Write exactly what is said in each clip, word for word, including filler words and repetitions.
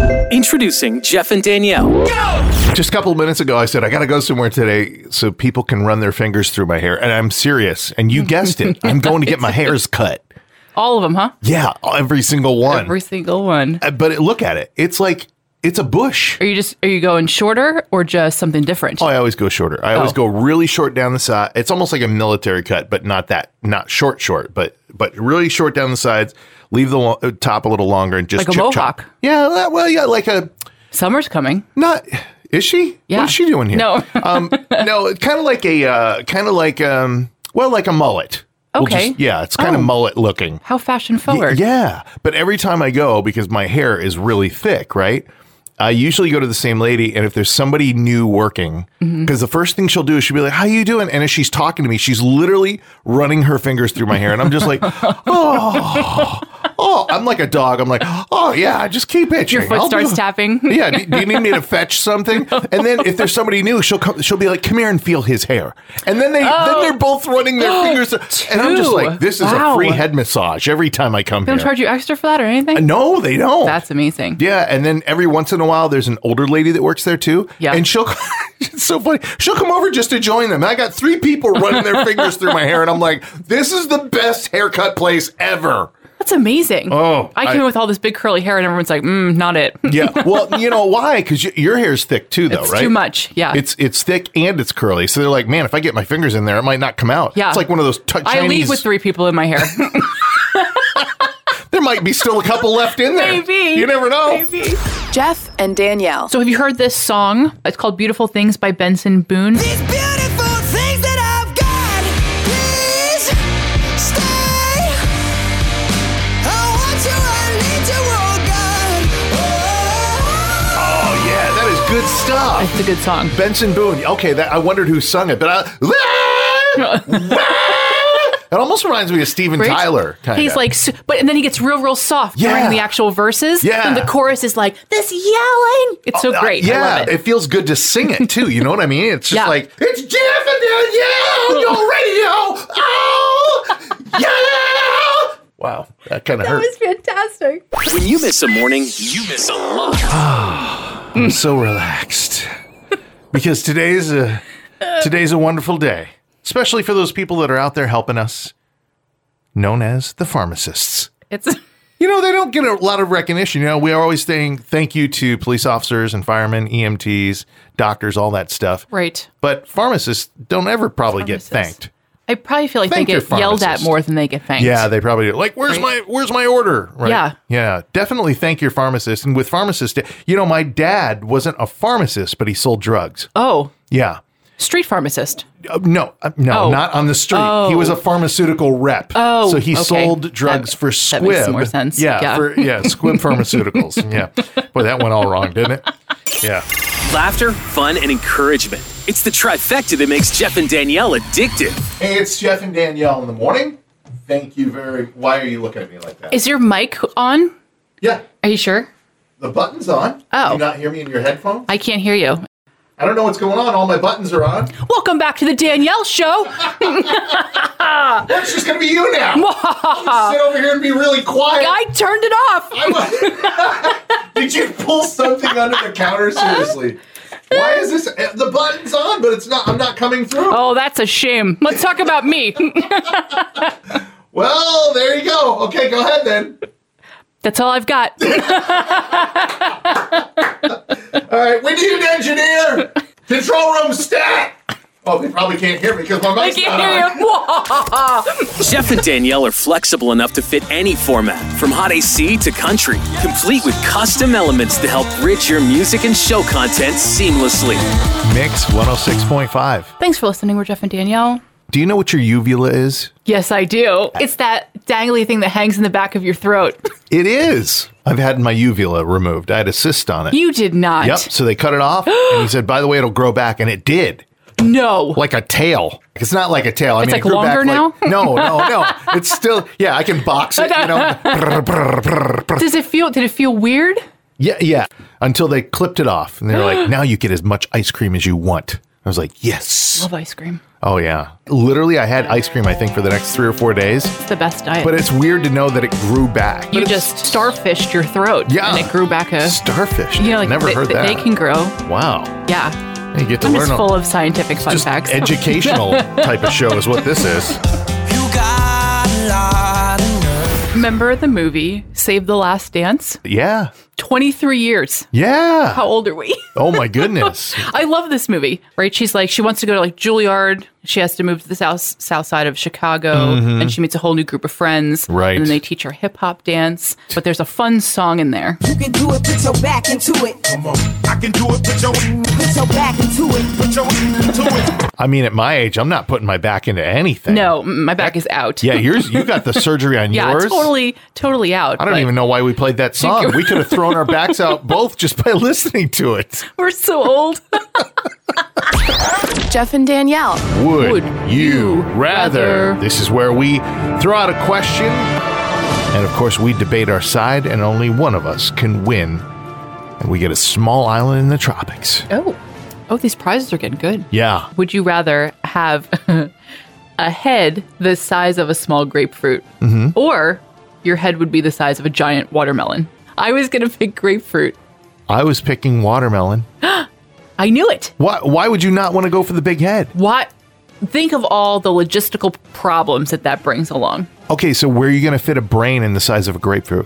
Introducing Jeff and Danielle. Go! Just a couple of minutes ago, I said, I got to go somewhere today so people can run their fingers through my hair. And I'm serious. And you guessed it. I'm going to get my hairs cut. All of them, huh? Yeah, every single one. Every single one. Uh, but it, look at it. It's like, it's a bush. Are you just, are you going shorter or just something different? Oh, I always go shorter. I always Oh. go really short down the side. It's almost like a military cut, but not that, not short, short, but but really short down the sides. Leave the lo- top a little longer and just Like a chip mohawk. chop. Yeah, that- well, yeah, like a, Summer's coming. not, is she? Yeah. What is she doing here? No. um, no, kind of like a, uh, kind of like, um, well, like a mullet. We'll Okay. just- yeah, it's kind of Oh. mullet looking. How fashion forward. Yeah, but every time I go, because my hair is really thick, right? I usually go to the same lady, and if there's somebody new working, because Mm-hmm. the first thing she'll do is she'll be like, "How you doing?" And as she's talking to me, she's literally running her fingers through my hair, and I'm just like, "Oh, oh!" I'm like a dog. I'm like, "Oh yeah, just keep itching." Your foot I'll starts do- tapping. Yeah, do, do you need me to fetch something? And then if there's somebody new, she'll come. She'll be like, "Come here and feel his hair." And then they then they're both running their fingers, and I'm just Two. like, "This is Wow. a free head massage every time I come They don't here." charge you extra for that or anything? No, they don't. That's amazing. Yeah, and then every once in a while, there's an older lady that works there too. Yeah. And she'll, it's so funny. She'll come over just to join them. And I got three people running their fingers through my hair, and I'm like, this is the best haircut place ever. That's amazing. Oh, I came I- in with all this big curly hair and everyone's like, mm, not it. Yeah. Well, you know why? Because y- your hair's thick too, though, It's right? too much. Yeah. It's it's thick and it's curly. So they're like, man, if I get my fingers in there, it might not come out. Yeah. It's like one of those t- Chinese. I leave with three people in my hair. There might be still a couple left in there. Maybe. You never know. Maybe. Jeff and Danielle. So have you heard this song? It's called Beautiful Things by Benson Boone. These beautiful things that I've got, please stay. I want you, I need you, oh God. Oh yeah, that is good stuff. It's a good song. Benson Boone. Okay, that I wondered who sung it, but I. It almost reminds me of Steven Right? Tyler. Kinda. He's like, su- but and then he gets real, real soft Yeah. during the actual verses. Yeah. And the chorus is like this yelling. It's so Uh, great. yeah, I love it. it feels good to sing it too. You know what I mean? It's just Yeah. like it's Jeff and Danielle on your radio. Oh, yeah! Wow, that kind of hurt. fantastic. When you miss a morning, you miss a lot. I'm so relaxed because today's a today's a wonderful day, especially for those people that are out there helping us, known as the pharmacists. It's You know, they don't get a lot of recognition. You know, we are always saying thank you to police officers and firemen, E M Ts, doctors, all that stuff. right. But pharmacists don't ever probably get Pharmacists. thanked. I probably feel like Thank they your get yelled at pharmacist. more than they get thanked. Yeah, they probably do. Like, where's Right. my where's my order? Right? Yeah. Yeah. Definitely thank your pharmacist. And with pharmacists, you know, my dad wasn't a pharmacist, but he sold drugs. Oh, Yeah. street pharmacist. Uh, no, uh, no, Oh. not on the street. Oh. He was a pharmaceutical rep. Oh, so he okay. sold drugs That- for that Squib. makes more sense. Yeah, Yeah. for yeah, Squib Pharmaceuticals. Yeah, boy, that went all wrong, didn't it? Yeah. Laughter, fun, and encouragement. It's the trifecta that makes Jeff and Danielle addictive. Hey, it's Jeff and Danielle in the morning. Thank you very. Why are you looking at me like that? Is your mic on? yeah, Are you sure? the button's on. Oh. Do you not hear me in your headphones? I can't hear you. I don't know what's going on. All my buttons are on. Welcome back to the Danielle Show. Well, it's just gonna be you now. Just sit over here and be really quiet. I turned it off. I- Did you pull something under the counter? Seriously. Why is this? The button's on, but it's not. I'm not coming through. Oh, that's a shame. Let's talk about me. Well, there you go. Okay, go ahead then. That's all I've got. All right, we need an engineer. Control room stat. Oh, they probably can't hear me because my I mic's can't not hear on. you. Jeff and Danielle are flexible enough to fit any format, from hot A C to country, complete with custom elements to help bridge your music and show content seamlessly. Mix one oh six point five. Thanks for listening. We're Jeff and Danielle. Do you know what your uvula is? Yes, I do. It's that dangly thing that hangs in the back of your throat. It is. I've had my uvula removed. I had a cyst on it. You did not. Yep. So they cut it off, and he said, "By the way, it'll grow back," and it did. No. Like a tail. It's not like a tail. I It's mean, like it grew longer back now? Like, no, no, no. It's still. Yeah, I can box it. You know. Brr, brr, brr, brr. Does it feel? Did it feel weird? Yeah, yeah. Until they clipped it off, and they're like, "Now you get as much ice cream as you want." I was like, "Yes." Love ice cream. Oh, yeah. Literally, I had ice cream, I think, for the next three or four days. It's the best diet. But it's weird to know that it grew back. you But it's- just starfished your throat. Yeah. And it grew back a... Starfish. You know, like Never they, heard they, that. they can grow. Wow. Yeah. You get to I'm learn just a- full of scientific fun just facts. educational type of show is what this is. You got a lot of nerve. Remember the movie Save the Last Dance? Yeah. twenty-three years. Yeah. How old are we? Oh, my goodness. I love this movie, right? She's like, she wants to go to like Juilliard. She has to move to the south south side of Chicago, and she meets a whole new group of friends. Right. And then they teach her hip hop dance. But there's a fun song in there. You can do it, put your back into it. Come on, I can do it. Put your, Put your back into it. put your into it. I mean, at my age, I'm not putting my back into anything. No, m- my back is out. Yeah, yours. You got the surgery on yeah, yours. totally, totally out. I don't but even know why we played that song. We could have thrown our backs out both just by listening to it. We're so old. Jeff and Danielle. Would, Would you you rather? rather? This is where we throw out a question, and of course, we debate our side, and only one of us can win. And we get a small island in the tropics. Oh, oh, these prizes are getting good. Yeah. Would you rather have a head the size of a small grapefruit, Mm-hmm. or your head would be the size of a giant watermelon? I was gonna pick grapefruit. I was picking watermelon. I knew it. Why, why would you not want to go for the big head? What? Think of all the logistical problems that that brings along. Okay, so where are you going to fit a brain in the size of a grapefruit?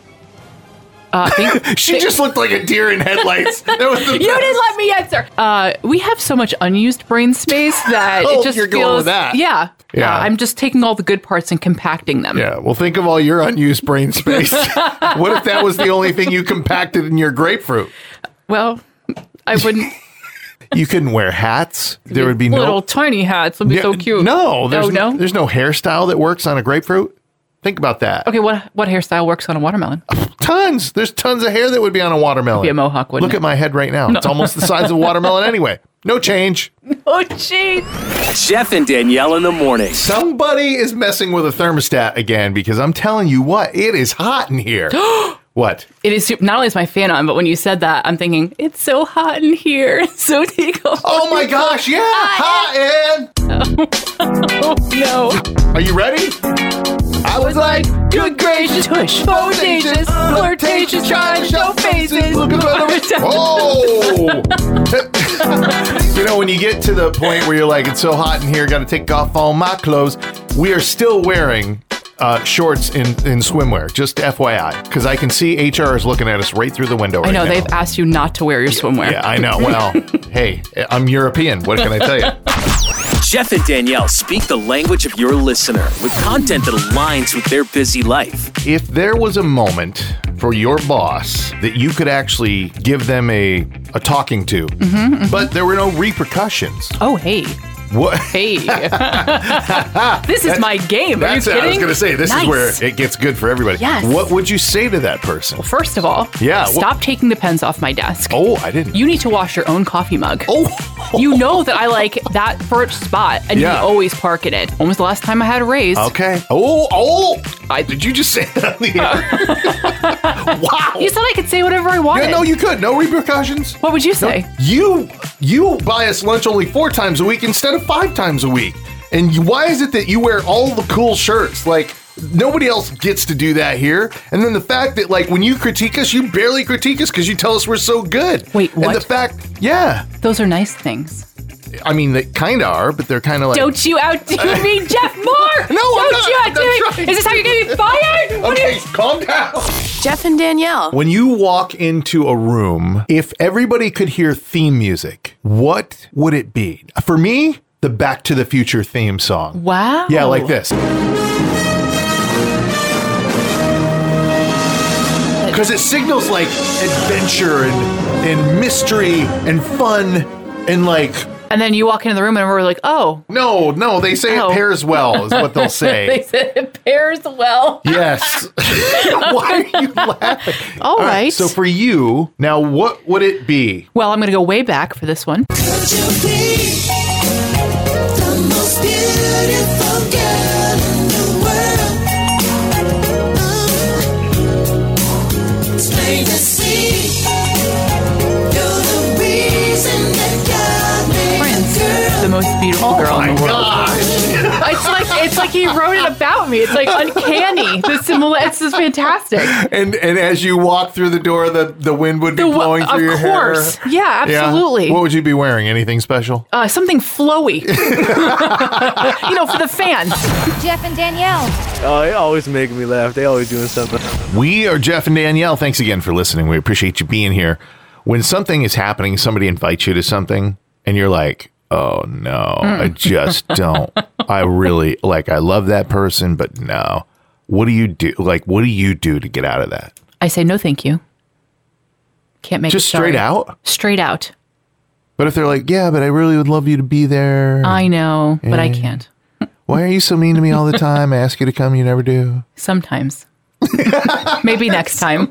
Uh, think, She just looked like a deer in headlights. That was the you didn't let me answer. Uh, we have so much unused brain space that Oh, it just you're feels. going with that. Yeah, Yeah. yeah. I'm just taking all the good parts and compacting them. Yeah, well, think of all your unused brain space. What if that was the only thing you compacted in your grapefruit? Well, I wouldn't. You couldn't wear hats. There would be little no tiny hats. Would be Yeah, so cute. No, there's oh, no. there's no hairstyle that works on a grapefruit. Think about that. Okay, what what hairstyle works on a watermelon? Tons. There's tons of hair that would be on a watermelon. Be a mohawk, wouldn't Look it? at my head right now. It's almost the size of a watermelon anyway. No change. Oh, gee. Jeff and Danielle in the morning. Somebody is messing with a thermostat again because I'm telling you what, it is hot in here. What? It is super, not only is my fan on, but when you said that, I'm thinking it's so hot in here. So take off. Oh my gosh, yeah, hot and Oh no! are you ready? I was like, Good gracious, push, bodacious, flirtatious, trying to show faces. Look at the Oh! You know, when you get to the point where you're like, it's so hot in here, got to take off all my clothes. We are still wearing uh, shorts in, in swimwear, just F Y I, because I can see H R is looking at us right through the window right I know now. they've asked you not to wear your swimwear. Yeah, I know. Well, hey, I'm European. What can I tell you? Jeff and Danielle speak the language of your listener with content that aligns with their busy life. If there was a moment for your boss that you could actually give them a, a talking to, Mm-hmm, mm-hmm. but there were no repercussions, Oh, hey. what? Hey. This is my game. Are you That's kidding? it. I was going to say, this Nice. is where it gets good for everybody. Yes. What would you say to that person? First of all, Yeah, wh- stop taking the pens off my desk. Oh, I didn't. You need to wash your own coffee mug. Oh. You know that I like that first spot, and Yeah. you always park in it. When was the last time I had a raise? Okay. Oh, oh. I- Did you just say that on the air? Wow. You said I could say whatever I wanted. Yeah, no, you could. No repercussions. What would you say? You you buy us lunch only four times a week instead of five times a week. And you, why is it that you wear all the cool shirts? Like, nobody else gets to do that here. And then the fact that, like, when you critique us, you barely critique us because you tell us we're so good. Wait, what? And the fact, yeah. Those are nice things. I mean, they kind of are, but they're kind of like... Don't you outdo me, Jeff Moore! No, I'm Don't not. you I'm outdo not me! trying. Is this how you're gonna be fired? What Okay, is- calm down. Jeff and Danielle. When you walk into a room, if everybody could hear theme music, what would it be? For me, the Back to the Future theme song. Wow. Yeah, like this. Because it signals like adventure and, and mystery and fun and like, And then you walk into the room and we're like, oh. no, no, they say Oh. it pairs well, is what they'll They say. said it pairs well. Yes. Why are you laughing? All right. So for you, now what would it be? Well, I'm gonna go way back for this one. Could you be the most beautiful girl in the world? It's plain to see you're the reason that God made Prince, a girl. the most beautiful Oh girl my in the world. gosh. It's like it's like he wrote it about me. It's like uncanny. The similar. It's just fantastic. And and as you walk through the door, the, the wind would be The, blowing of through your course. hair. Yeah, absolutely. Yeah. What would you be wearing? Anything special? Uh, something flowy. You know, for the fans. Jeff and Danielle. Oh, they always make me laugh. They always doing something. We are Jeff and Danielle. Thanks again for listening. We appreciate you being here. When something is happening, somebody invites you to something, and you're like, oh, no, Mm. I just don't. I really, like, I love that person, but no. What do you do? Like, what do you do to get out of that? I say no, thank you. Can't make Just it sorry. straight out? Straight out. But if they're like, yeah, but I really would love you to be there. I know, but I Yeah. can't. Why are you so mean to me all the time? I ask you to come, you never do. Sometimes. Maybe next time.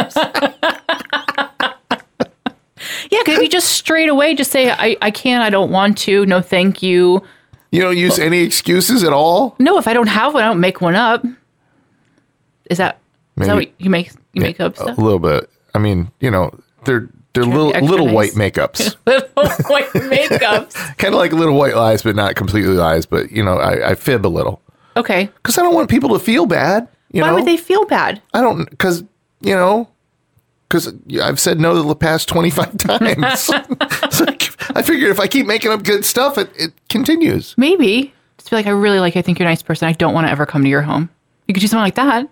Yeah, because if you just straight away just say, I, I can't, I don't want to, no thank you. You don't use any excuses at all? No, if I don't have one, I don't make one up. Is that, is that Maybe- what you make you make up A stuff? little bit. I mean, you know, they're they're Try to be little extra little nice. white makeups. Little white makeups. Kind of like little white lies, but not completely lies. But, you know, I, I fib a little. Okay. Because I don't want people to feel bad. You Why know? would they feel bad? I don't, because, you know, because I've said no the past twenty-five times. So I figured if I keep making up good stuff, it, it continues. Maybe. Just be like, I really like you. I think you're a nice person. I don't want to ever come to your home. You could do something like that.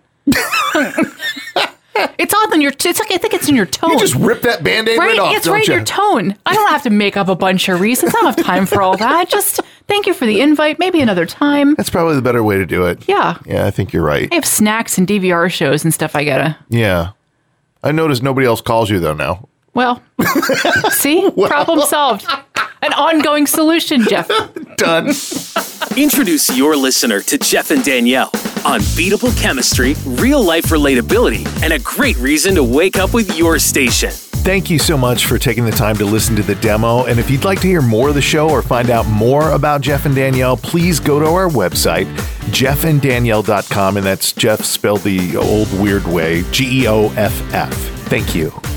It's odd in your, it's like, I think it's in your tone. You just rip that Band-Aid right, Right, off, it's don't right you? in your tone. I don't have to make up a bunch of reasons. I don't have time for all that. Just thank you for the invite. Maybe another time. That's probably the better way to do it. Yeah. Yeah, I think you're right. I have snacks and D V R shows and stuff I gotta. Yeah. I noticed nobody else calls you, though, now. Well, see? Problem solved. An ongoing solution, Jeff. Done. Introduce your listener to Jeff and Danielle. Unbeatable chemistry, real life relatability, and a great reason to wake up with your station. Thank you so much for taking the time to listen to the demo. And if you'd like to hear more of the show or find out more about Jeff and Danielle, please go to our website, jeff and danielle dot com. And that's Jeff spelled the old weird way, G E O F F. Thank you.